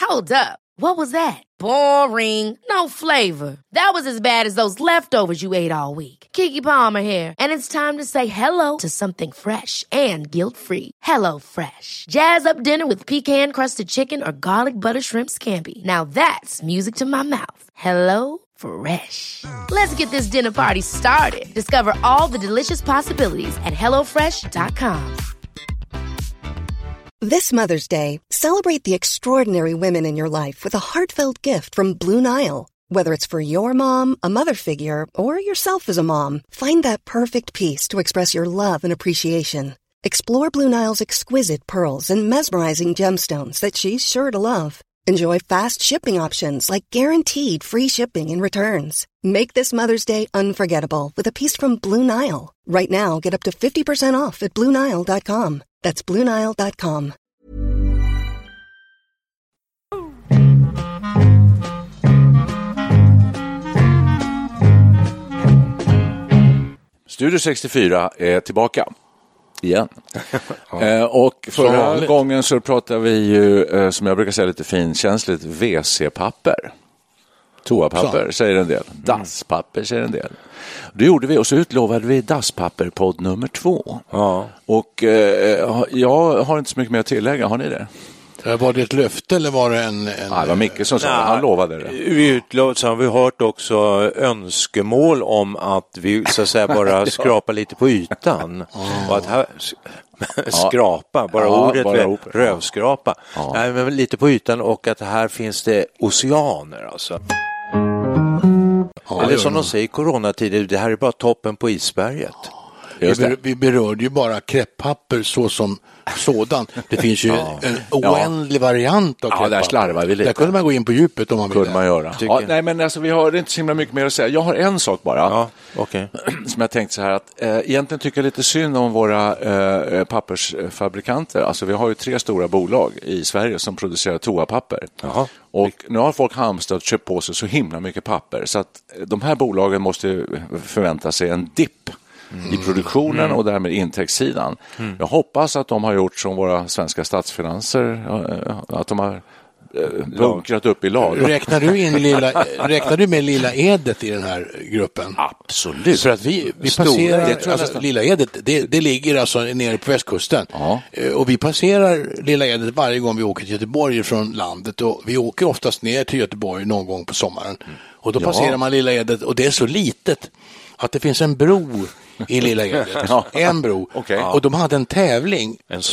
Hold up. What was that? Boring. No flavor. That was as bad as those leftovers you ate all week. Keke Palmer here, and it's time to say hello to something fresh and guilt-free. Hello Fresh. Jazz up dinner with pecan-crusted chicken or garlic butter shrimp scampi. Now that's music to my mouth. Hello Fresh. Let's get this dinner party started. Discover all the delicious possibilities at hellofresh.com. This Mother's Day, celebrate the extraordinary women in your life with a heartfelt gift from Blue Nile. Whether it's for your mom, a mother figure, or yourself as a mom, find that perfect piece to express your love and appreciation. Explore Blue Nile's exquisite pearls and mesmerizing gemstones that she's sure to love. Enjoy fast shipping options like guaranteed free shipping and returns. Make this Mother's Day unforgettable with a piece from Blue Nile. Right now, get up to 50% off at BlueNile.com. That's BlueNile.com. Studio 64 är tillbaka igen. Och förra gången så pratade vi ju, som jag brukar säga lite finkänsligt, WC-papper. Toapapper säger en del. Dasspapper säger en del. Det gjorde vi, och så utlovade vi dasspapper-podd nummer 2. Ja. Och jag har inte så mycket mer att tillägga. Har ni det? Var det ett löfte eller var det en... Ja, det var Micke som sa, han lovade det. Så har vi hört också önskemål om att vi så att säga bara skrapar lite på ytan. Och att här... skrapa, bara ordet rövskrapa. Nej, men lite på ytan, och att här finns det oceaner alltså. Eller som de säger i coronatider, det här är bara toppen på isberget. Vi berörde ju bara kräpppapper så som sådan. Det finns ju en oändlig variant av kräpppapper. Där slarvar vi lite. Där kunde man gå in på djupet om man ville. Kunde man göra. Nej, men alltså, vi har inte så himla mycket mer att säga. Jag har en sak bara. Som jag tänkte så här att egentligen tycker jag lite synd om våra pappersfabrikanter. Alltså vi har ju 3 stora bolag i Sverige som producerar toapapper. Och nu har folk hamstrat köpt på sig så himla mycket papper. Så att de här bolagen måste förvänta sig en dipp i produktionen och därmed intäktssidan. Jag hoppas att de har gjort som våra svenska statsfinanser, att de har bunkrat upp i lag. Räknar du med Lilla Edet i den här gruppen? Absolut. För att vi passerar, alltså, Lilla Edet, det ligger alltså nere på västkusten. Och vi passerar Lilla Edet varje gång vi åker till Göteborg från landet, och vi åker oftast ner till Göteborg någon gång på sommaren. Och då passerar man Lilla Edet, och det är så litet att det finns en bro i Lilla Edet. En bro. Och de hade en tävling,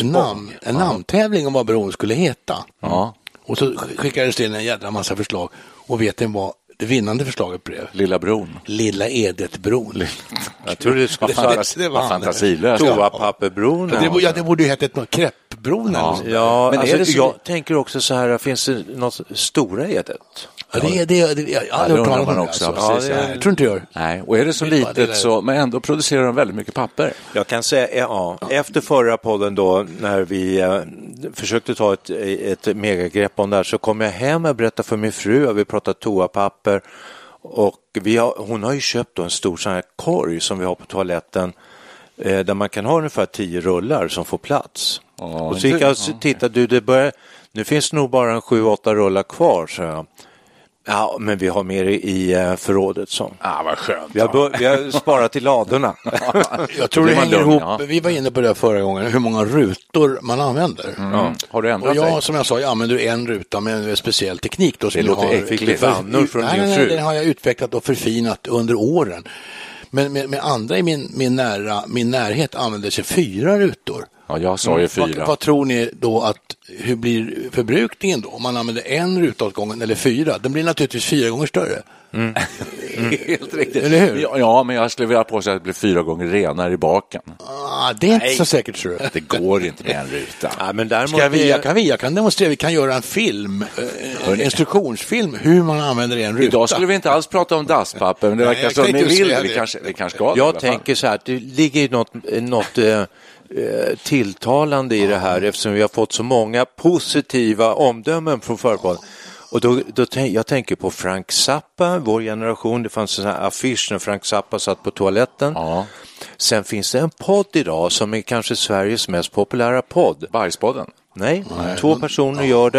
en namntävling om vad bron skulle heta. Och så skickades det en jädra massa förslag. Och vet ni vad det vinnande förslaget blev? Lilla bron. Lilla Edetbron. Jag tror det var fantasilöst. Toapapperbron. Det borde ju heta ett Kräppbron. Ja, men alltså, jag tänker också så här, finns det något Stora Edet? Ja, det jag har hört talas om också. Jag tror inte jag gör. Nej, och är det så litet så, men ändå producerar de väldigt mycket papper. Jag kan säga, efter förra podden då, när vi försökte ta ett megagrepp om det här, så kom jag hem och berättade för min fru att vi pratade toapapper, och hon har ju köpt då en stor sån här korg som vi har på toaletten, där man kan ha ungefär 10 rullar som får plats. Och så gick jag och tittade, nu finns det nog bara en 7-8 rullar kvar, så jag. Ja, men vi har mer i förrådet som. Vad skönt. Vi har sparat till ladorna. Jag tror det hänger ihop. Vi var inne på det förra gången, hur många rutor man använder. Har du ändrat dig? Som jag sa, jag använder en ruta med en speciell teknik. Då, det låter äckligt. Nej, den har jag utvecklat och förfinat under åren. Men med andra i min närhet använder sig 4 rutor. Ja, jag sa ju 4. Vad tror ni då hur blir förbrukningen då? Om man använder en ruta åt gången eller 4? Den blir naturligtvis 4 gånger större. Helt riktigt. Eller hur? Ja, men jag skulle vilja påstå att det blir 4 gånger renare i baken. Det är inte så säkert, tror jag. Det går inte med en ruta. Ja, men däremot jag kan demonstrera, vi kan göra en film, en instruktionsfilm, hur man använder en ruta. Idag skulle vi inte alls prata om dasspapper, men det verkar som ni vill. Vi kanske ska. Jag tänker så här, det ligger något tilltalande i det här, eftersom vi har fått så många positiva omdömen från företaget. Och jag tänker på Frank Zappa, vår generation. Det fanns en här affisch när Frank Zappa satt på toaletten. Ja. Sen finns det en podd idag som är kanske Sveriges mest populära podd. Bajspodden? Nej, 2 personer gör den.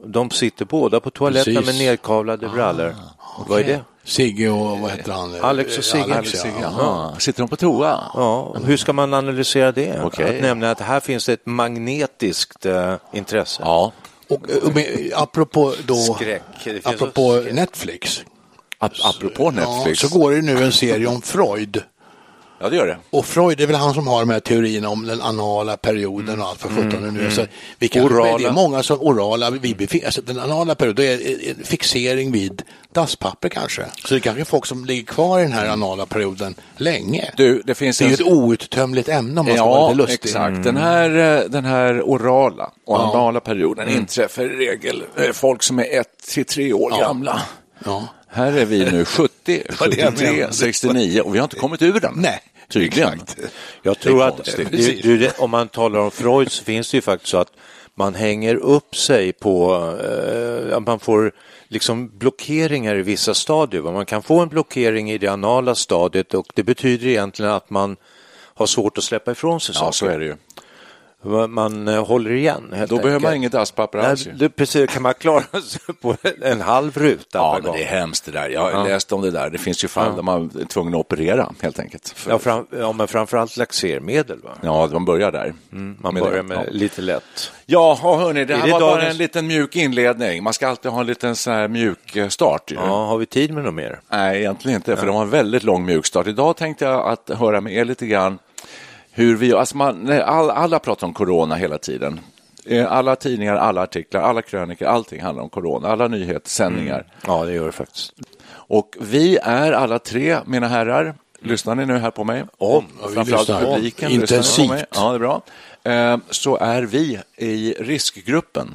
De sitter båda på toaletten med nedkavlade brallor. Okay. Vad är det? Sigge och vad heter han? Alex och Sigge. Sitter de på toa? Ja, hur ska man analysera det? Okay. Nämligen att här finns ett magnetiskt intresse. Ja. Och apropå då, skräck. Apropå Netflix. Apropå Netflix. Ja, så går det nu en serie om Freud. Ja, det gör det. Och Freud är väl han som har de här teorierna om den anala perioden och allt för 17 nu. Så vi kan, det är många som orala, alltså den anala perioden är en fixering vid dasspapper kanske. Så det är kanske folk som ligger kvar i den här anala perioden länge. Det är ju ett outtömligt ämne om man ska vara lite lustig. Exakt. Den här orala och anala perioden inträffar i regel folk som är 1-3 år gamla. Ja. Här är vi nu 70, 73, 69 och vi har inte kommit ur den. Nej. Tydligen. Jag tror att om man talar om Freud så finns det ju faktiskt så att man hänger upp sig på att man får liksom blockeringar i vissa stadier. Man kan få en blockering i det anala stadiet och det betyder egentligen att man har svårt att släppa ifrån sig saker. Ja, så är det ju. Man håller igen. Då behöver man inget dasspapper alls. Precis, kan man klara sig på en halv ruta. Ja, men det är hemskt det där. Jag har läst om det där. Det finns ju fall där man är tvungen att operera helt enkelt. Men framförallt laxermedel, va? Ja, man börjar där. Man börjar med lite lätt. Ja, hörni, det här var bara en liten mjuk inledning. Man ska alltid ha en liten så här mjuk start. Ju. Ja, har vi tid med något mer? Nej, egentligen inte, för de har en väldigt lång mjuk start. Idag tänkte jag att höra med er lite grann hur vi, alltså alla pratar om corona hela tiden. Alla tidningar, alla artiklar, alla krönikor, allting handlar om corona. Alla nyhetssändningar. Ja, det gör det faktiskt. Och vi är alla tre, mina herrar, lyssnar ni nu här på mig? Framförallt publiken. Intensivt. På mig. Ja, det är bra. Så är vi i riskgruppen.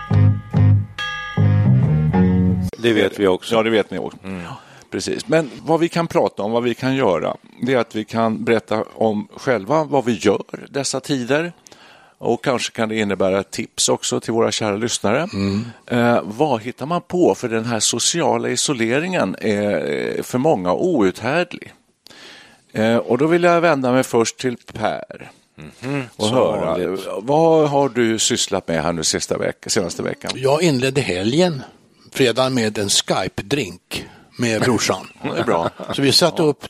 Det vet vi också. Ja, det vet ni också. Precis. Men vad vi kan prata om, vad vi kan göra, det är att vi kan berätta om själva vad vi gör dessa tider. Och kanske kan det innebära tips också till våra kära lyssnare. Vad hittar man på? För den här sociala isoleringen är för många outhärdlig. Och då vill jag vända mig först till Per. Och höra, vad har du sysslat med här nu senaste veckan? Jag inledde helgen, fredag, med en Skype-drink med brorsan. Det är bra. Så vi satte upp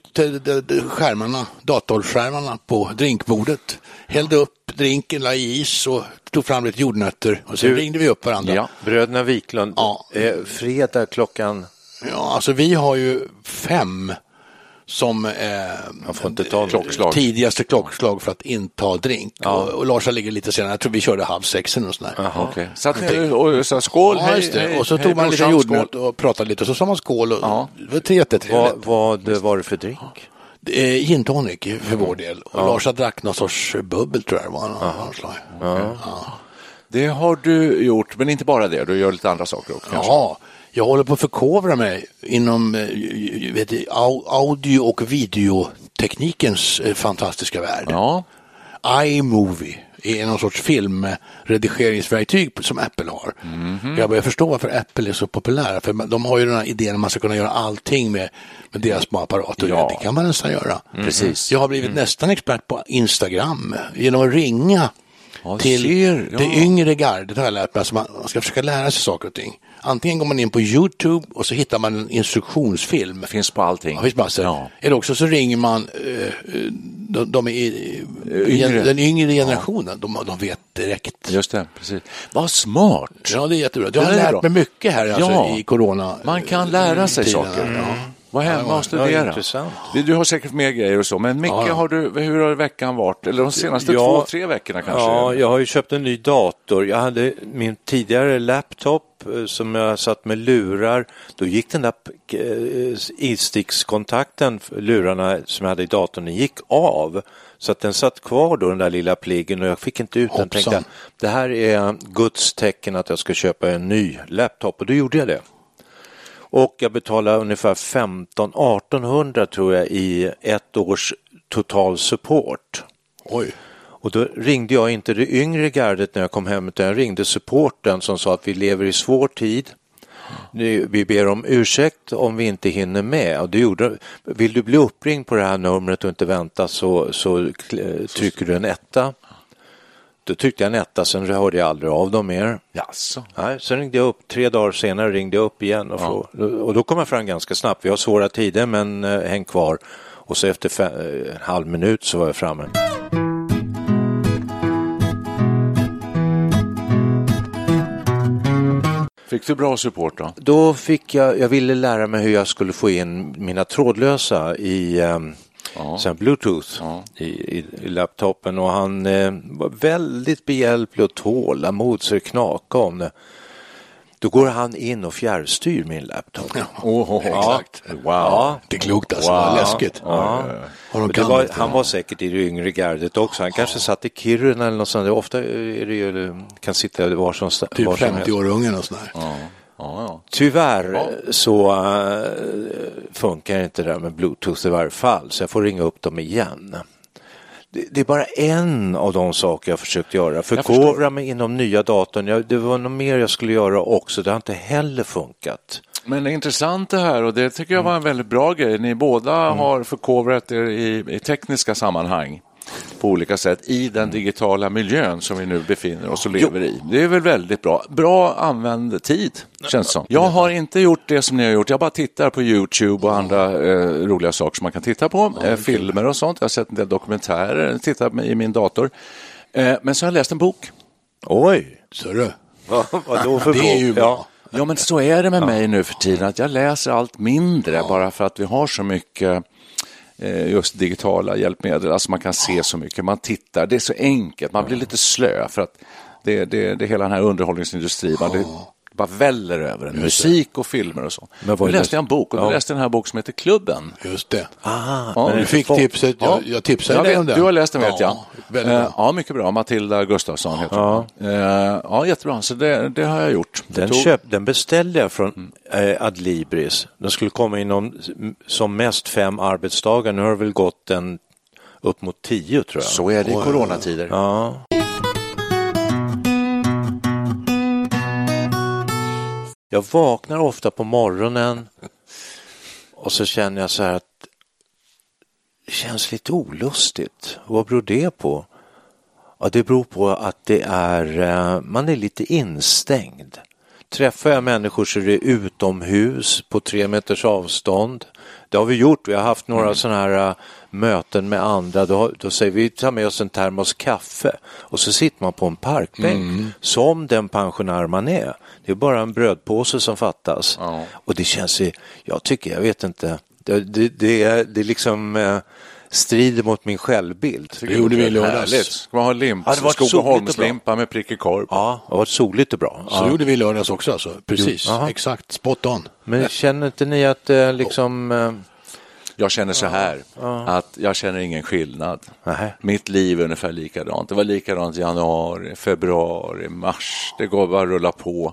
datorskärmarna på drinkbordet, hällde upp drinken, la i is och tog fram lite jordnötter och så ringde vi upp varandra. Ja, bröderna Wiklund, fredag klockan... Ja, alltså vi har ju 5 som tidigaste klockslag för att inta drink. Och Larsa ligger lite senare, jag tror vi körde 5:30 och sådär. Okay. Satt ni och sa skål, hej, och så tog man lite jordnöt och pratade lite och så sa man skål och det var jättetrevligt. Vad var det för drink? Gin tonic för vår del. Och Larsa drack någon sorts bubbel, tror jag det var. Det har du gjort, men inte bara det. Du gör lite andra saker också. Ja, jag håller på att förkovra mig inom audio- och videoteknikens fantastiska värld. Ja. iMovie är någon sorts filmredigeringsverktyg som Apple har. Jag börjar förstå varför Apple är så populär. För de har ju den här idén att man ska kunna göra allting med deras små apparater. Ja. Det kan man nästan göra. Precis. Jag har blivit nästan expert på Instagram genom att ringa till det yngre gardet, har jag lärt mig. Alltså man ska försöka lära sig saker och ting. Antingen går man in på YouTube och så hittar man en instruktionsfilm. Det finns på allting. Ja, finns massor. Ja. Eller också så ringer man den yngre generationen. De vet direkt. Just det, precis. Vad smart. Ja, det är jättebra. Jag har lärt mig mycket här i corona. Man kan lära sig saker. Var hemma och studera. Du har säkert mer grejer och så. Men Micke, hur har veckan varit? Eller de senaste 2-3 veckorna kanske? Ja, jag har ju köpt en ny dator. Jag hade min tidigare laptop som jag satt med lurar. Då gick den där instickskontakten, lurarna som jag hade i datorn, den gick av. Så att den satt kvar då, den där lilla pliggen, och jag fick inte ut den. Tänkte, det här är Guds tecken att jag ska köpa en ny laptop, och då gjorde jag det. Och jag betalade ungefär 1800 tror jag i 1 års total support. Oj. Och då ringde jag inte det yngre gardet när jag kom hem, utan jag ringde supporten som sa att vi lever i svår tid. Vi ber om ursäkt om vi inte hinner med. Och det gjorde, vill du bli uppringd på det här numret och inte vänta så trycker du en 1. Då tyckte jag en etta, sen hörde jag aldrig av dem mer. Jaså? Nej, sen ringde jag upp, 3 dagar senare ringde jag upp igen och då kom jag fram ganska snabbt. Vi har svåra tider, men häng kvar. Och så efter en halv minut så var jag framme. Fick du bra support då? Då fick jag ville lära mig hur jag skulle få in mina trådlösa i Bluetooth i laptopen, och han var väldigt behjälplig och tålamod så det knakade om det. Då går han in och fjärrstyr min laptop. Exakt. Wow. Ja, det är klokt alltså. Wow. Läskigt. Ja. Han var säkert i det yngre gardet också. Han kanske satt i Kiruna eller något sånt. Ofta är det ju, kan sitta var som helst. Typ 50-åringen och sådär. Tyvärr så funkar inte det där med Bluetooth i varje fall. Så jag får ringa upp dem igen. Det är bara en av de saker jag försökt göra. Förkovra mig inom nya datorn. Det var nog mer jag skulle göra också. Det har inte heller funkat. Men det är intressant det här, och det tycker jag var en väldigt bra grej. Ni båda har förkovrat er i tekniska sammanhang på olika sätt i den digitala miljön som vi nu befinner oss och lever i. Det är väl väldigt bra. Bra använd tid, känns det som. Jag har inte gjort det som ni har gjort. Jag bara tittar på YouTube och andra roliga saker som man kan titta på. Filmer och sånt. Jag har sett en del dokumentärer. Tittar i min dator. Men så har jag läst en bok. Oj, så du. Vad då för bok? Det är ju bra. Ja, men så är det med mig nu för tiden. Att jag läser allt mindre bara för att vi har så mycket just digitala hjälpmedel. Alltså man kan se så mycket. Man tittar. Det är så enkelt. Man blir lite slö för att det är hela den här underhållningsindustrin. Det bara väller över en. Musik och filmer och så. Nu läste jag en bok, och då läste jag den här bok som heter Klubben. Just det. Men du fick tipset. Jag tipsade dig om det. Du har läst den, vet jag. Ja, mycket bra. Matilda Gustafsson heter hon. Ja, jättebra. Så det har jag gjort. Den beställde jag från Adlibris. Den skulle komma inom som mest 5 arbetsdagar. Nu har det väl gått upp mot 10, tror jag. Så är det i coronatider. Ja. Jag vaknar ofta på morgonen och så känner jag så här att det känns lite olustigt. Vad beror det på? Ja, det beror på att det man är lite instängd. Träffar jag människor så är det utomhus på 3 meters avstånd. Det har vi gjort. Vi har haft några sådana här möten med andra. Då säger vi, ta med oss en termos kaffe. Och så sitter man på en parkbänk som den pensionär man är. Det är bara en brödpåse som fattas. Och det känns, jag vet inte. Det är liksom strider mot min självbild. Det gjorde vi i lördags. Ska man ha limpa? Ja, Skogaholmslimpa med prickig korv. Ja, det har varit soligt och bra. Så gjorde vi i lördags också. Alltså. Precis, exakt, spot on. Men känner inte ni att liksom... Jag känner så här, att jag känner ingen skillnad. Mitt liv är ungefär likadant. Det var likadant i januari, februari, mars. Det går bara att rulla på.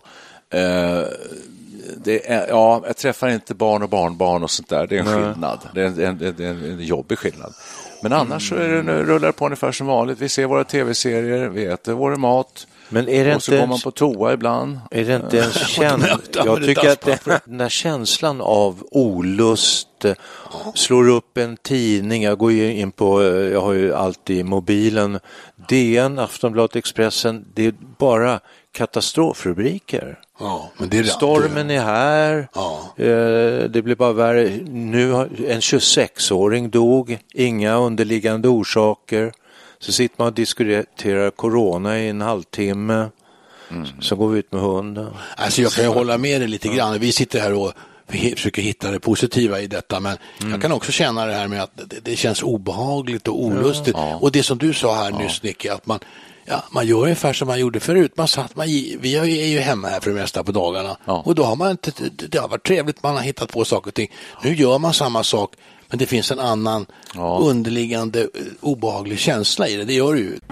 Jag träffar inte barn och barnbarn och sånt där. Det är en skillnad. Det är en jobbig skillnad. Men annars så rullar det på ungefär som vanligt. Vi ser våra tv-serier, vi äter vår mat. Men är det och så går man på toa ibland. Är det inte en känsla? Jag tycker att den där känslan av olust, slår upp en tidning, jag går ju in på, jag har ju alltid mobilen, DN, Aftonbladet, Expressen, det är bara katastrofrubriker. Ja, men det är stormen är här, det blir bara värre. Nu har en 26-åring dog, inga underliggande orsaker. Så sitter man och diskuterar corona i en halvtimme. Så går vi ut med hunden. Alltså jag kan ju hålla med dig lite grann. Vi sitter här och försöker hitta det positiva i detta. Men jag kan också känna det här med att det känns obehagligt och olustigt. Och det som du sa här nyss, Nicky, att man gör ungefär som man gjorde förut. Vi är ju hemma här för det mesta på dagarna. Och då har det har varit trevligt, man har hittat på saker och ting. Nu gör man samma sak. Men det finns en annan underliggande obehaglig känsla i det. Det gör det ju.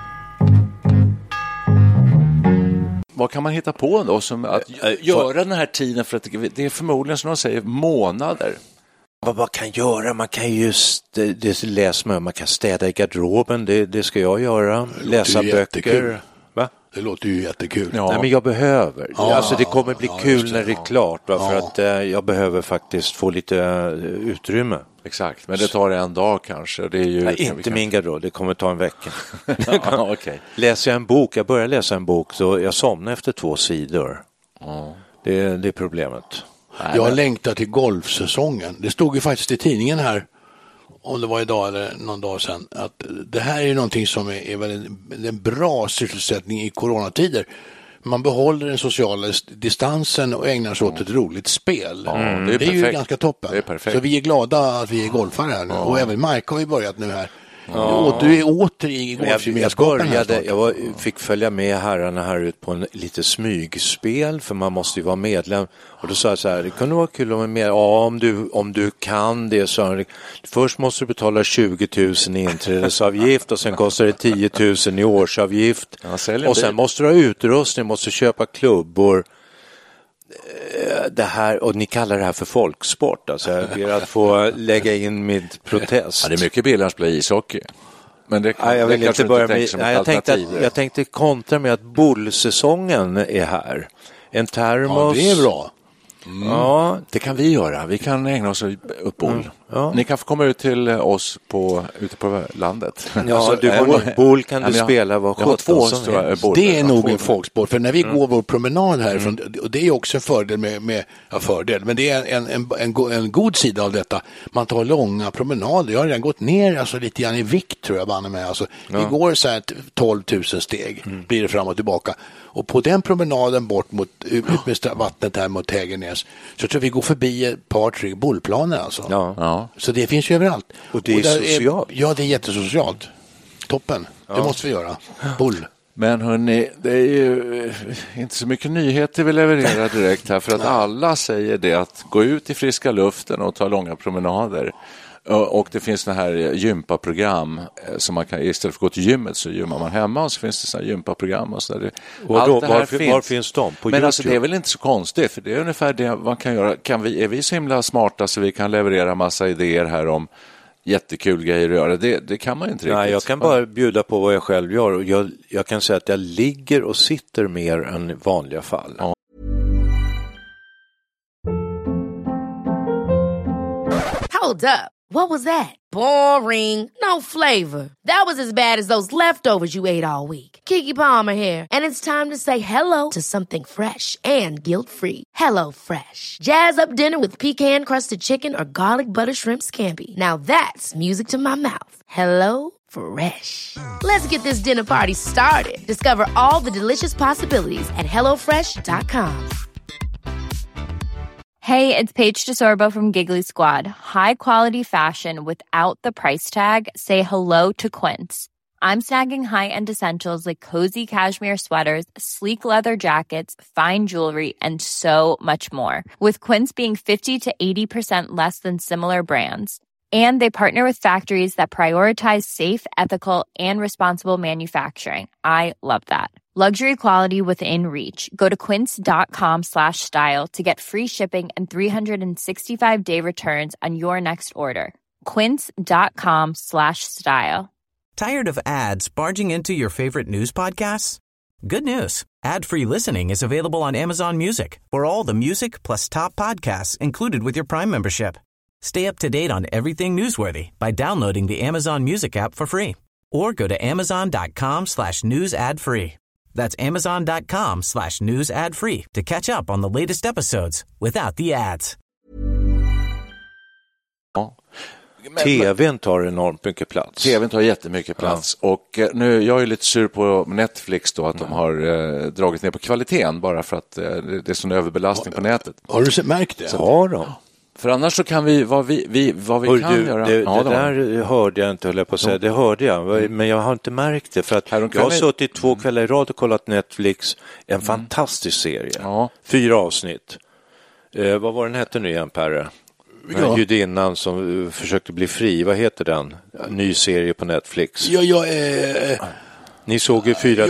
Vad kan man hitta på då som att göra den här tiden? För att det är förmodligen som de säger månader. Vad man kan göra? Man kan man kan städa i garderoben. Det ska jag göra. Läsa böcker. Va? Det låter ju jättekul. Ja. Nej, men jag behöver. Alltså det kommer bli kul när det är klart. För att jag behöver faktiskt få lite utrymme. Exakt, men det tar en dag kanske. Det är ju, nej, inte min garderob, det kommer ta en vecka. Ja, okay. Läser jag en bok, jag börjar läsa en bok så jag somnar efter 2 sidor. Det är problemet. Jag längtar till golfsäsongen. Det stod ju faktiskt i tidningen här, om det var idag eller någon dag sedan, att det här är någonting som är väl en bra sysselsättning i coronatider. Man behåller den sociala distansen och ägnar sig åt ett roligt spel. Det är ju ganska toppen. Det är perfekt. Så vi är glada att vi är golfare här nu. Och även Mark har ju börjat nu här. Du är åter i golfgemenskapen. Jag fick följa med herrarna här ut på en lite smygspel, för man måste ju vara medlem. Och då sa jag så här, det kunde vara kul om jag med. Ja, om du kan det, så först måste du betala 20 000 i inträdesavgift och sen kostar det 10 000 i årsavgift. Och sen måste du ha utrustning, måste köpa klubbor. Det här, och ni kallar det här för folksport, alltså jag ber att få lägga in mitt protest. Ja, det är mycket billigare att spela ishockey. Men det kan, jag vill det inte börja med. Jag tänkte kontra med att bullsäsongen är här. En termos. Ja, det är bra. Ja, det kan vi göra. Vi kan ägna oss åt boll. Ja. Ni kan få komma ut till oss ute på landet. Ja, alltså, boll kan du spela vad sjutton som helst. Det är nog en folksport, för när vi går vår promenad härifrån, och det är också en fördel men det är en god sida av detta. Man tar långa promenader. Jag har redan gått ner alltså, lite grann i vikt, tror jag, banne mig. Alltså, vi går så här 12 000 steg blir det fram och tillbaka. Och på den promenaden bort ut med vattnet här mot Hägernäs, så tror vi går förbi ett par, 3 bollplaner alltså. Ja. Så det finns ju överallt. Och det är socialt. Det är jättesocialt. Toppen. Det måste vi göra. Boll. Men hörni, det är ju inte så mycket nyheter vi levererar direkt här, för att alla säger det, att gå ut i friska luften och ta långa promenader. Och det finns såna här gympaprogram som man kan, istället för att gå till gymmet så gymmar man hemma, och så finns det såna här gympaprogram och så där. Var finns de? På Men YouTube? alltså, det är väl inte så konstigt, för det är ungefär det man kan göra. Är vi så himla smarta så vi kan leverera massa idéer här om jättekul grejer att göra? Det kan man inte riktigt. Nej, jag kan bara bjuda på vad jag själv gör, och jag kan säga att jag ligger och sitter mer än i vanliga fall. Ja. Hold up. What was that? Boring. No flavor. That was as bad as those leftovers you ate all week. Keke Palmer here, and it's time to say hello to something fresh and guilt-free. Hello Fresh. Jazz up dinner with pecan-crusted chicken or garlic butter shrimp scampi. Now that's music to my mouth. Hello Fresh. Let's get this dinner party started. Discover all the delicious possibilities at hellofresh.com. Hey, it's Paige DeSorbo from Giggly Squad. High quality fashion without the price tag. Say hello to Quince. I'm snagging high-end essentials like cozy cashmere sweaters, sleek leather jackets, fine jewelry, and so much more. With Quince being 50 to 80% less than similar brands. And they partner with factories that prioritize safe, ethical, and responsible manufacturing. I love that. Luxury quality within reach. Go to quince.com/style to get free shipping and 365-day returns on your next order. Quince.com/style. Tired of ads barging into your favorite news podcasts? Good news. Ad-free listening is available on Amazon Music for all the music plus top podcasts included with your Prime membership. Stay up to date on everything newsworthy by downloading the Amazon Music app for free. Or go to amazon.com/news ad free. That's amazon.com/news ad free to catch up on the latest episodes without the ads. Ja. TV:n tar enormt mycket plats. TV:n tar jättemycket plats. Ja. Och nu, jag är lite sur på Netflix då, att de har dragit ner på kvaliteten bara för att det är sån överbelastning på nätet. Har du märkt det? Ja då. För annars så kan vi vad vi kan göra. Det där hörde jag inte, höll jag på att säga. Det hörde jag, men jag har inte märkt det. För att jag har suttit 2 kvällar i rad och kollat Netflix. En fantastisk serie. Ja. 4 avsnitt. Vad var den hette nu igen, Perre? Judinnan som försökte bli fri. Vad heter den? Ny serie på Netflix. Ni såg ju 4...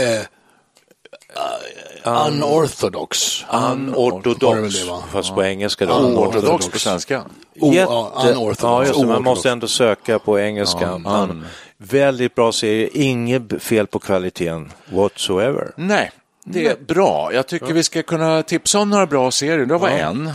Unorthodox. Unorthodox, fast på engelska då. Unorthodox på svenska. Unorthodox. Ja, man måste ändå söka på engelska. Väldigt bra serie, inget fel på kvaliteten whatsoever. Nej, Det är bra. Jag tycker vi ska kunna tipsa om några bra serier. Det var en.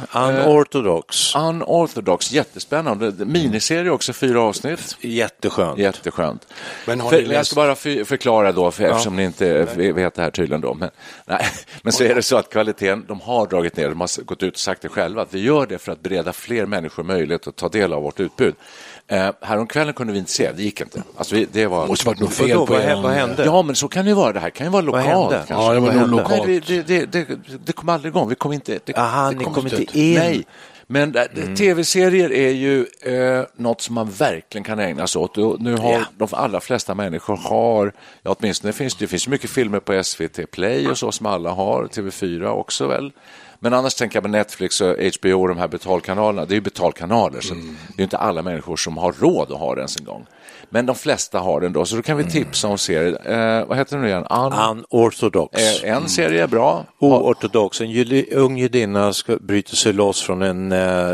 Unorthodox. Jättespännande. Miniserie också, 4 avsnitt. Jätteskönt. Men jag ska bara förklara då, eftersom ni inte vet det här tydligen då. Men så är det så att kvaliteten, de har dragit ner. De har gått ut och sagt det själva. Att vi gör det för att bereda fler människor möjlighet att ta del av vårt utbud. Häromkvällen kunde vi inte se, det gick inte. Alltså det var... måste varit något fel på vad hände? Ja, men så kan det vara. Det här kan ju vara lokalt. Ja, det var nog lokalt. Det kom aldrig igång. Vi kom inte... Ni kom inte in. Nej. Men tv-serier är ju något som man verkligen kan ägna sig åt. Nu har de allra flesta människor har, åtminstone det finns mycket filmer på SVT Play och så som alla har, TV4 också väl. Men annars tänker jag på Netflix och HBO och de här betalkanalerna. Det är ju betalkanaler, så det är ju inte alla människor som har råd att ha det ens en gång. Men de flesta har den då, så då kan vi tipsa om serier. Vad heter den nu igen? Unorthodox. En serie är bra. Oortodox. En ung judinna bryter sig loss från en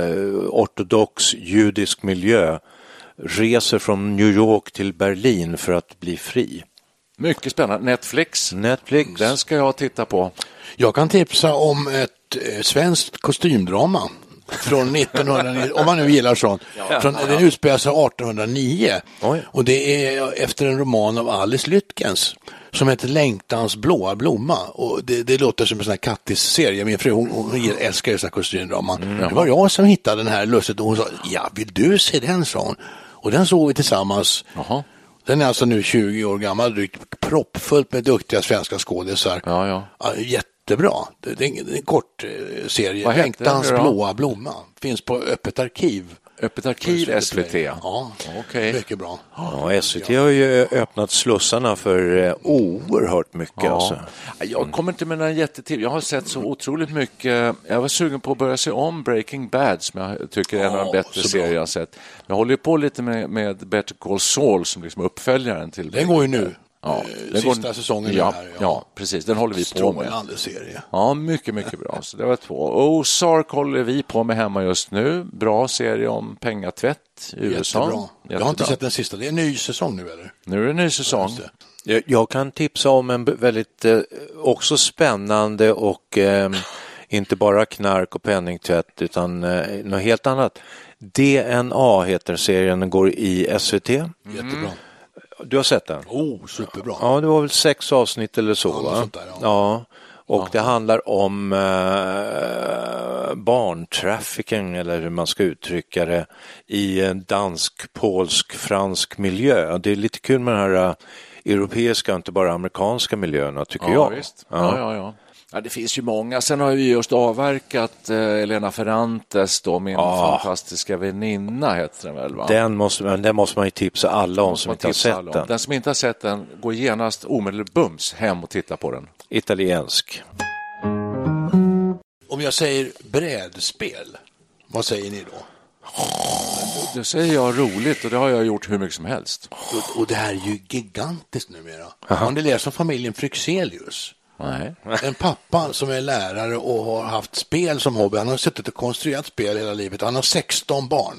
ortodox judisk miljö. Reser från New York till Berlin för att bli fri. Mycket spännande. Netflix. Den ska jag titta på. Jag kan tipsa om ett svenskt kostymdrama från 1909, om man nu gillar sånt. Den utspelar sig 1809. Och det är efter en roman av Alice Lytkens som heter Längtans blåa blomma. Och det låter som en sån här kattis-serie. Min fru, hon älskar ju såna kostymdraman. Det var jag som hittade den här lustigt och hon sa, vill du se den, sa hon. Och den såg vi tillsammans. Den är alltså nu 20 år gammal, proppfullt med duktiga svenska skådisar. Jättebra. Det är en kort serie. Längtans blåa blomma. Finns på Öppet arkiv. Öppet arkiv SVT. Ja, mycket bra. Ja, SVT har ju öppnat slussarna för oerhört mycket. Alltså. Jag kommer inte med några jättetips. Jag har sett så otroligt mycket. Jag var sugen på att börja se om Breaking Bad, som jag tycker är en av de bättre serier jag har sett. Jag håller på lite med Better Call Saul som liksom uppföljaren till. Den går ju nu. Sista säsongen ja, precis. Den håller vi på med. Serie. Ja, mycket bra. Så det var 2. Ozark håller vi på med hemma just nu. Bra serie om pengatvätt i USA. Jättebra. Jag har inte sett den sista. Det är en ny säsong nu, eller? Nu är det en ny säsong. Jag kan tipsa om en väldigt också spännande och inte bara knark och penningtvätt utan något helt annat. DNA heter serien, den går i SVT. Jättebra. Du har sett den? Superbra. Ja, det var väl 6 avsnitt eller så, va? Sånt där, och det handlar om barntrafficking, eller hur man ska uttrycka det, i en dansk, polsk, fransk miljö. Det är lite kul med den här europeiska, inte bara amerikanska miljöerna, tycker jag. Visst. Ja. Ja, det finns ju många. Sen har vi just avverkat Elena Ferrantes då, min fantastiska väninna heter den väl, va? Den måste man ju tipsa alla om som inte har sett den. Den som inte har sett den går genast omedelbart bums hem och titta på den. Italiensk. Om jag säger brädspel, vad säger ni då? Det säger jag roligt och det har jag gjort hur mycket som helst. Och det här är ju gigantiskt numera. Har ni läst om familjen Fryxelius? Nej. En pappa som är lärare och har haft spel som hobby. Han har suttit och konstruerat spel hela livet. Han har 16 barn.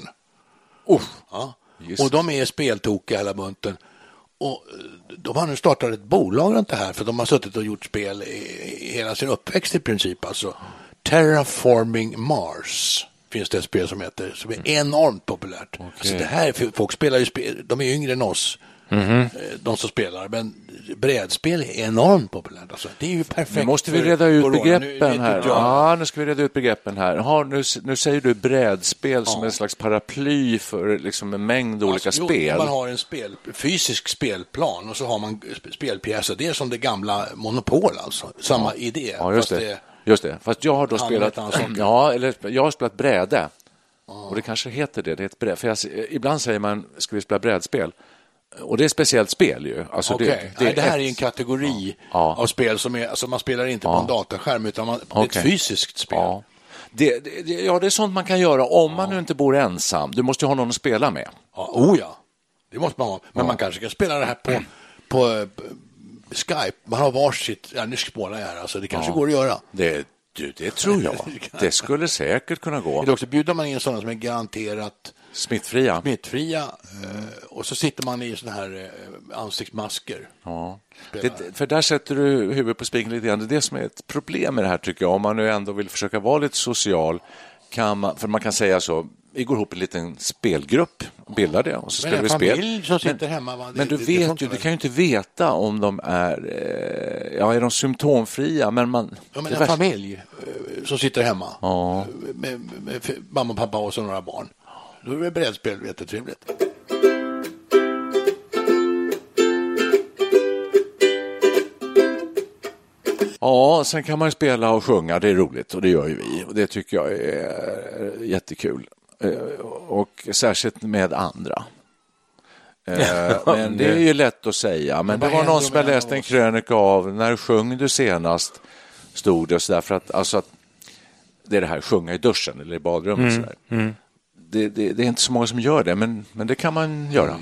Och de är speltokiga hela bunten. Och de har nu startat ett bolag runt det här, för de har suttit och gjort spel i hela sin uppväxt i princip. Alltså Terraforming Mars finns det ett spel som heter, som är enormt populärt. Alltså det här, folk spelar ju spel, de är yngre än oss. De som spelar, men brädspel är enormt populärt. Alltså, det är ju perfekt. Nu måste vi reda ut begreppen här. Nu ska vi reda ut begreppen här. Nu säger du brädspel som en slags paraply för liksom en mängd olika spel. Man har en fysisk spelplan och så har man spelpjäser. Det är som det gamla Monopol, alltså. Samma idé. Ja, just det. Fast jag har då spelat jag har spelat bräde. Och det kanske heter det. Det är ett bräde. För ibland säger man, ska vi spela brädspel? Och det är ett speciellt spel ju. Alltså det här är en kategori av spel som är, alltså man spelar inte på en dataskärm utan det är ett fysiskt spel. Det är sånt man kan göra om man nu inte bor ensam. Du måste ju ha någon att spela med. Det måste man ha. Men man kanske kan spela det här på Skype. Man har varsitt, nu spårar jag här, alltså det kanske går att göra. Det tror jag. Det skulle säkert kunna gå. Eller också bjuder man in sådana som är garanterat Smittfria. Och så sitter man i såna här ansiktsmasker. Ja. För där sätter du huvudet på spiken lite grann. Det är det som är ett problem med det här, tycker jag. Om man nu ändå vill försöka vara lite social, för man kan säga så, vi går ihop en liten spelgrupp, bildar det och så spelar vi spel. Familj som sitter hemma, men du vet ju, du kan ju inte veta om de är är de symptomfria, men man... Ja, men en familj som sitter hemma med mamma och pappa och så några barn. Då är det brädspel jättetrevligt. Ja, sen kan man spela och sjunga, det är roligt och det gör ju vi. Och det tycker jag är jättekul. Och särskilt med andra. Men det är ju lätt att säga. Men det var någon som jag läste en krönika av. När sjöng du senast, stod det så där, för att, alltså, att det är det här sjunga i duschen eller i badrummet. Så där. Det är inte så många som gör det, men det kan man göra.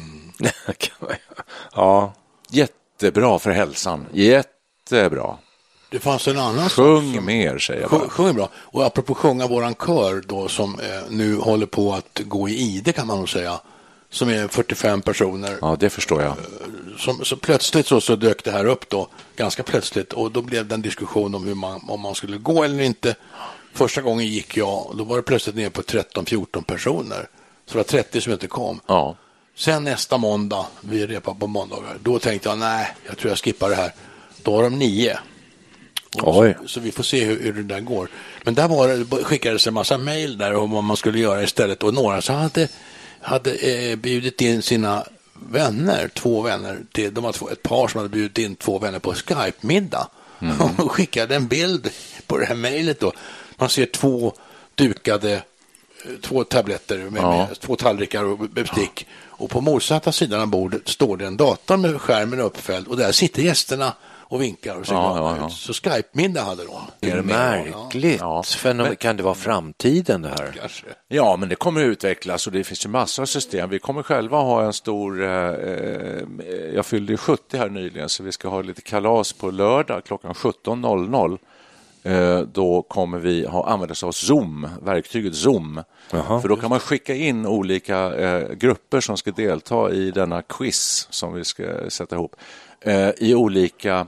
Ja. Jättebra för hälsan. Jättebra. Det fanns en annan Sjung sak mer, säger jag bara. Sjung bra. Och apropå sjunga, våran kör då som nu håller på att gå i ide, kan man nog säga, som är 45 personer. Ja, det förstår jag. Så plötsligt så dök det här upp då, ganska plötsligt, och då blev det en diskussion om om man skulle gå eller inte. Första gången gick jag, då var det plötsligt ner på 13-14 personer. Så det var 30 som inte kom. Ja. Sen nästa måndag, vi repade på måndagar, då tänkte jag, nej, jag tror jag skippar det här. Då var de 9. Så vi får se hur det där går. Men där skickades en massa mejl där om vad man skulle göra istället. Och några så hade bjudit in sina vänner, 2 vänner. De var ett par som hade bjudit in 2 vänner på Skype-middag. Och skickade en bild på det här mejlet då. Man ser 2 dukade, 2 tabletter med 2 tallrikar och bestick. Och på motsatta sidan av bordet står det en dator med skärmen uppfälld. Och där sitter gästerna och vinkar och ser ut. Så Skype-middag hade de. Det är märkligt. Men kan det vara framtiden det här? Kanske. Ja, men det kommer att utvecklas och det finns ju massor av system. Vi kommer själva ha en stor... jag fyllde 70 här nyligen, så vi ska ha lite kalas på lördag klockan 17.00. Då kommer vi använda oss av Zoom, verktyget Zoom. För då kan man skicka in olika grupper som ska delta i denna quiz som vi ska sätta ihop. I olika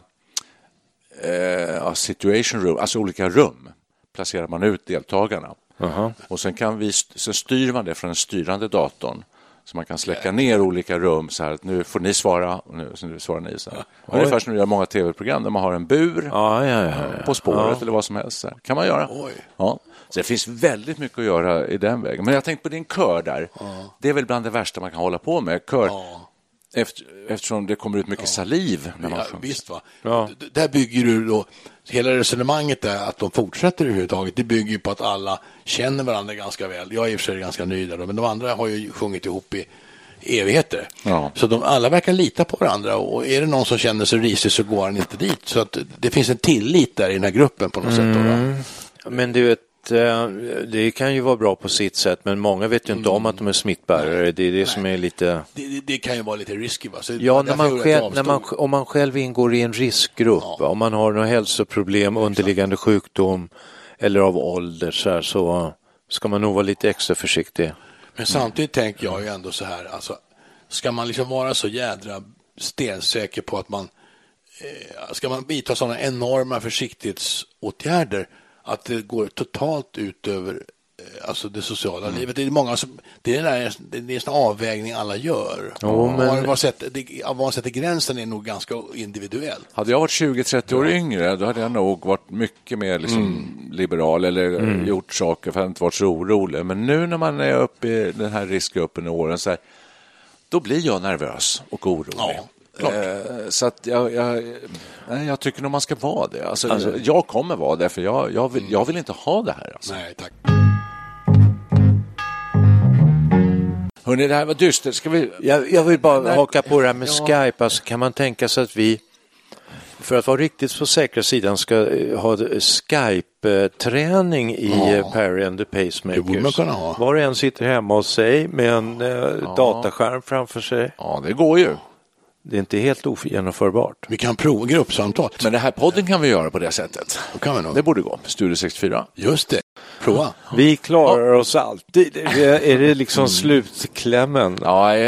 situation room, alltså olika rum placerar man ut deltagarna. Och sen styr man det från den styrande datorn, så man kan släcka ner olika rum så här att nu får ni svara och nu svarar ni så här. Ungefär som du gör många tv-program där man har en bur på spåret eller vad som helst så här. Kan man göra. Ja. Så det finns väldigt mycket att göra i den vägen. Men jag tänkte på din kör där. Det är väl bland det värsta man kan hålla på med. Kör. Eftersom det kommer ut mycket saliv när man sjunger. Visst va. Där bygger du då hela resonemanget där att de fortsätter överhuvudtaget. Det bygger ju på att alla känner varandra ganska väl. Jag är i och för sig ganska ny där, men de andra har ju sjungit ihop i evigheter. Så alla verkar lita på varandra, och är det någon som känner sig risig så går han inte dit. Så att det finns en tillit där i den här gruppen på något sätt. Då, men du vet, det kan ju vara bra på sitt sätt, men många vet ju inte om att de är smittbärare. Det är det som är lite... Det kan ju vara lite risky. Va? Om man själv ingår i en riskgrupp, om man har några hälsoproblem, underliggande sjukdom eller av ålder så ska man nog vara lite extra försiktig. Men samtidigt tänker jag ju ändå så här, alltså, ska man liksom vara så jädra stensäker på att ska man vidta sådana enorma försiktighetsåtgärder att det går totalt ut över alltså det sociala livet. Det är många som, det är en sån avvägning alla gör. Vad man sätter gränsen är nog ganska individuellt. Hade jag varit 20-30 år yngre, då hade jag nog varit mycket mer liberal eller gjort saker för att inte varit så orolig. Men nu när man är uppe i den här riskgruppen i åren så här, då blir jag nervös och orolig. Så att jag tycker nog man ska vara det. Alltså, jag kommer vara det, för jag vill inte ha det här. Alltså. Nej, tack. Hörrni, det här var dystert. Ska vi... Jag vill bara haka på det här med Skype. Alltså, kan man tänka sig att vi, för att vara riktigt på säkra sidan, ska ha Skype-träning i Perry and the Pacemakers? Var och en sitter hemma hos sig med en dataskärm framför sig. Ja, det går ju. Det är inte helt ogenomförbart. Vi kan prova gruppsamtal. Men det här podden kan vi göra på det sättet. Kan vi nog. Det borde gå. Studio 64. Just det. Prova. Vi klarar oss alltid. Är det liksom slutklämmen?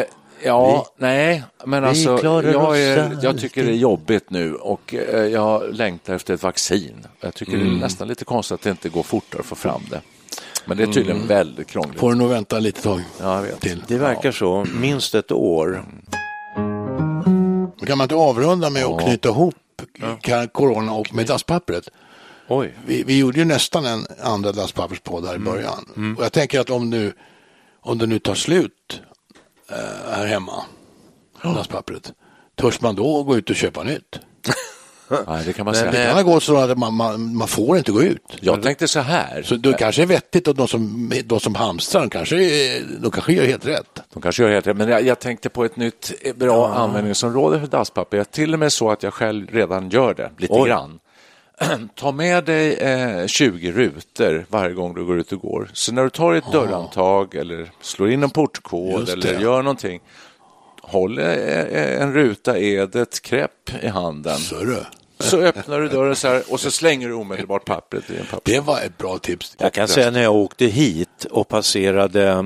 Nej, men alltså jag tycker det är jobbigt nu och jag längtar efter ett vaccin. Jag tycker det är nästan lite konstigt att det inte går fortare att få fram det. Men det är tydligen väldigt krångligt. Får du nog vänta lite tag jag vet. till. Det verkar så. Minst ett år. Men kan man inte avrunda med att knyta ihop corona och med dasspappret? Oj. Vi gjorde ju nästan en andra dasspapperspodd här i början. Och jag tänker att om det nu tar slut här hemma, dasspappret, törs man då gå ut och köpa nytt? Nej, det kan man säga. Det kan gå så att man får inte gå ut. Jag tänkte så här. Så det kanske är vettigt att de som hamstrar de kanske gör helt rätt. De kanske gör helt rätt. Men jag tänkte på ett nytt bra användningsområde för dasspapper. Jag till och med så att jag själv redan gör det lite grann. Ta med dig 20 rutor varje gång du går ut och går. Så när du tar ett dörrhandtag eller slår in en portkod eller gör någonting, håll en ruta edet krepp i handen. Så öppnar du dörren så här och så slänger du omedelbart pappret i en papper. Det var ett bra tips. Jag kan säga när jag åkte hit och passerade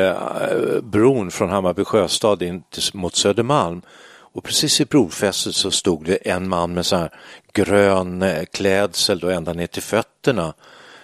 bron från Hammarby Sjöstad in mot Södermalm. Och precis i brofästet så stod det en man med så här grön klädsel då ända ner till fötterna.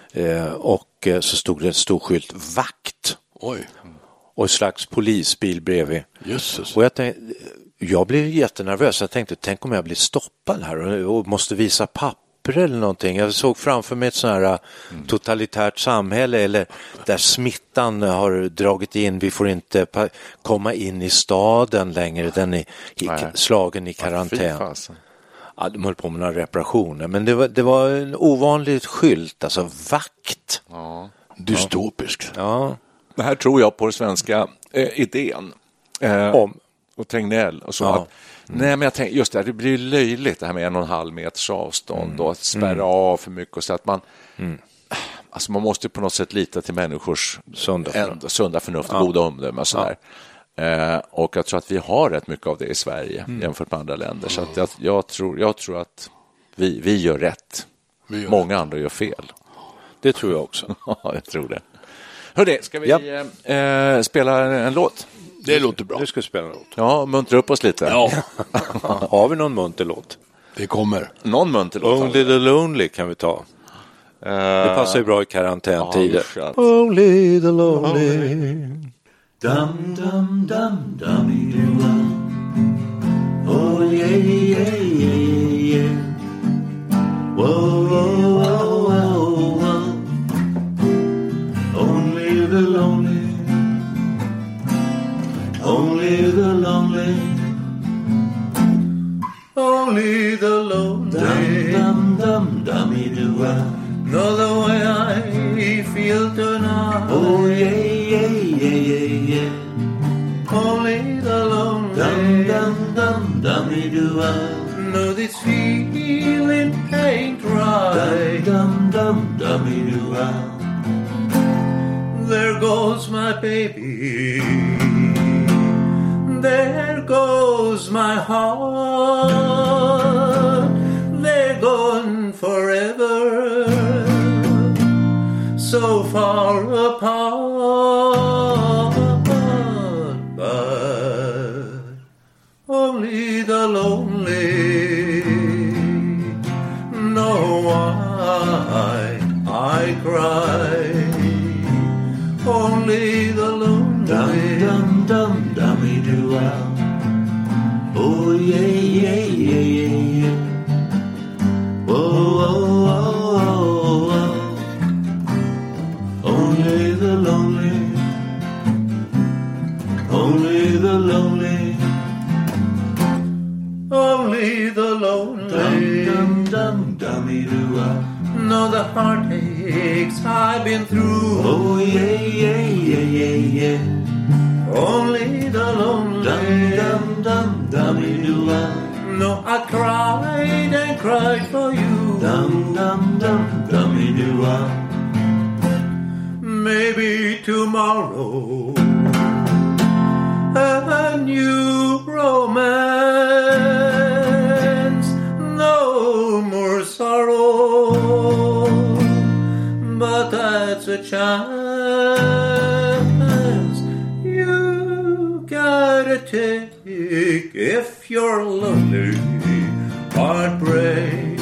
Och så stod det en stor skylt vakt. Oj. Och en slags polisbil bredvid. Jesus. Och jag blev jättenervös. Jag tänkte, tänk om jag blir stoppad här och måste visa papper eller någonting. Jag såg framför mig ett sån här totalitärt samhälle eller där smittan har dragit in. Vi får inte komma in i staden längre. Den är slagen i karantän. Ja, de höll på med några reparationer. Men det var en ovanlig skylt. Alltså vakt. Ja. Dystopiskt. Ja. Det här tror jag på den svenska idén. Om och Tegnell och så att, nej men jag tänker just det blir löjligt det här med 1,5 meters avstånd och att spärra av för mycket och så att man alltså man måste på något sätt lita till människors sunda förnuft och goda omdöme och sådär. Och jag tror att vi har rätt mycket av det i Sverige jämfört med andra länder så att jag tror att vi gör rätt. Många andra gör fel. Det tror jag också. Ja, jag tror det. Hörde, ska vi spela en låt? Det låter bra. Du ska spela en låt. Ja, muntra upp oss lite. Ja. Har vi någon munterlåt? Det kommer. Någon munterlåt. Only the Lonely kan vi ta. Det passar ju bra i karantäntider. Only the Lonely. Dum dum dum dummy doo. Oh yeah yeah yeah yeah. Whoa whoa whoa whoa whoa. Only the lonely. Only the lonely. Only the lonely. Dum dum dum dummy doo. Know the way I feel tonight. Oh yeah yeah yeah yeah yeah. Only the lonely. Dum dum dum dummy doo. Know this feeling ain't right. Dum dum dummy doo. There goes my baby. There goes my heart. They're gone forever. So far apart. But only the lonely know why I cry. Only the lonely. Dum dum dum dummy doo. Oh yeah yeah yeah yeah yeah. Whoa whoa whoa whoa. Only the lonely. Only the lonely. Only the lonely. Dum dum dum dummy doo. Know the heartaches I've been through. Oh yeah yeah yeah yeah yeah. Only the lonely. Dum dum dum dummy doo. No, I cried and cried for you. Dum dum dum dummy doo. Maybe tomorrow a new romance there's a chance you gotta take if you're lonely. Heartbreak,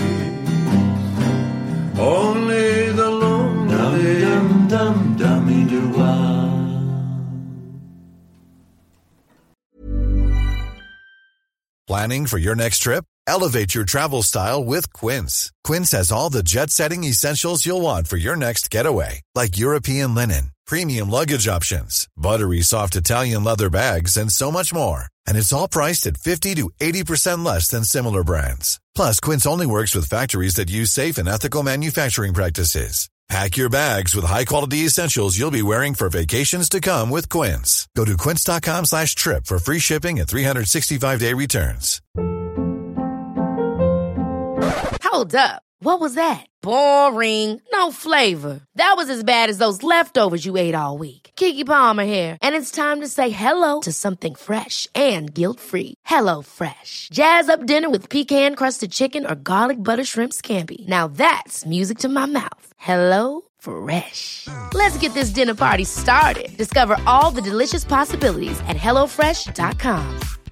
only the lonely. Dum dum dum dummy do I. Planning for your next trip? Elevate your travel style with Quince. Quince has all the jet-setting essentials you'll want for your next getaway, like European linen, premium luggage options, buttery soft Italian leather bags, and so much more. And it's all priced at 50 to 80% less than similar brands. Plus, Quince only works with factories that use safe and ethical manufacturing practices. Pack your bags with high-quality essentials you'll be wearing for vacations to come with Quince. Go to quince.com/trip for free shipping and 365-day returns. Hold up. What was that? Boring. No flavor. That was as bad as those leftovers you ate all week. Keke Palmer here, and it's time to say hello to something fresh and guilt-free. Hello Fresh. Jazz up dinner with pecan-crusted chicken or garlic butter shrimp scampi. Now that's music to my mouth. Hello Fresh. Let's get this dinner party started. Discover all the delicious possibilities at HelloFresh.com.